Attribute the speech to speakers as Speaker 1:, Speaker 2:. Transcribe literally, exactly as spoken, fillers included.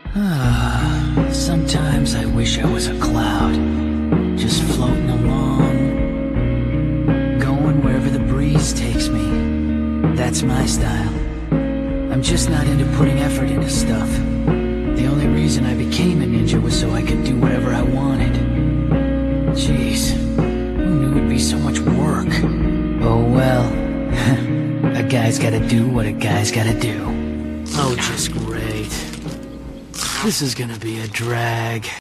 Speaker 1: Ah, sometimes I wish I was a cloud, just floating along, going wherever the breeze takes me. That's my style. I'm just not into putting effort into stuff. The only reason I became a ninja was so I could do whatever I wanted. Jeez, who knew it'd be so much work? Oh well, a guy's gotta do what a guy's gotta do. Oh, just great. This is gonna be a drag.